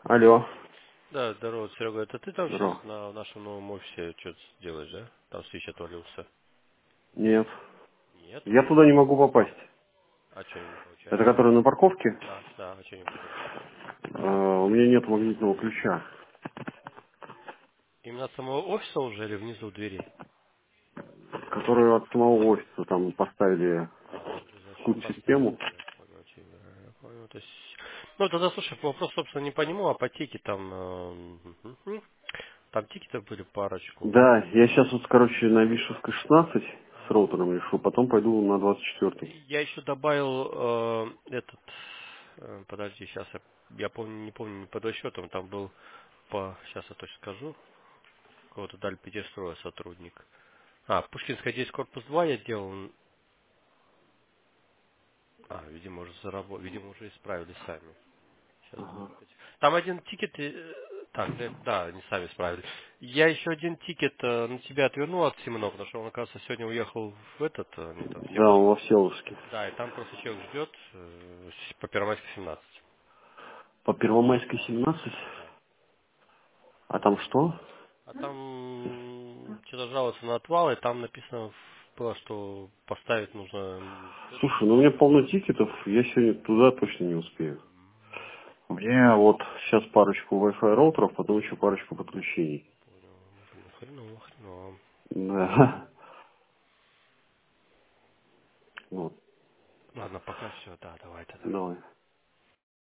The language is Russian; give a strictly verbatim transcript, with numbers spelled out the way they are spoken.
Алло, Да, здорово, Серега. Это ты там сейчас здорово. на нашем новом офисе что-то делаешь, да? Там свич отвалился. Нет, Нет? я туда не могу попасть. А что не Это получается? который на парковке? Да, да, а что не получается? Э, у меня нет магнитного ключа, Именно от самого офиса уже или внизу двери? который от самого офиса там поставили А, уже зашли, ключ-систему. поставили, я понял тебя, я понял. То есть... Ну, тогда, слушай, вопрос, собственно, не по нему, а по тике там... э, мгм. Там тикетов были парочку. Да, я сейчас вот, короче, на Вишевской шестнадцать с роутером решу, потом пойду на двадцать четвёртый. Я еще добавил э, этот... э, подожди, сейчас я, я помню, не помню, не под счетом, там был по... Сейчас я точно скажу. Кого-то дали Петерстроя сотрудник. А, Пушкинская десять корпус два я делал. А, видимо, уже заработ... видимо, уже исправили сами. Сейчас буду Ага. смотреть. Там один тикет... э, Так, да, да, они сами исправили. Я еще один тикет э, на тебя отвернул от Симонова, потому что он, оказывается, сегодня уехал в этот, э, они там Да, он Всеволожск. во Всеволожске. Да, и там просто человек ждет э, с- по Первомайской семнадцать. По Первомайской семнадцать? Да. А там что? А там что-то жалуется на отвал, и там написано было, что поставить нужно м, счетчик. Слушай, ну у меня полно тикетов, я сегодня туда точно не успею. Мне вот сейчас парочку Wi-Fi роутеров, потом еще парочку подключений. Понял. Блин, хреново, хреново. Да. Вот. Ладно, пока все, да, давай тогда. Давай.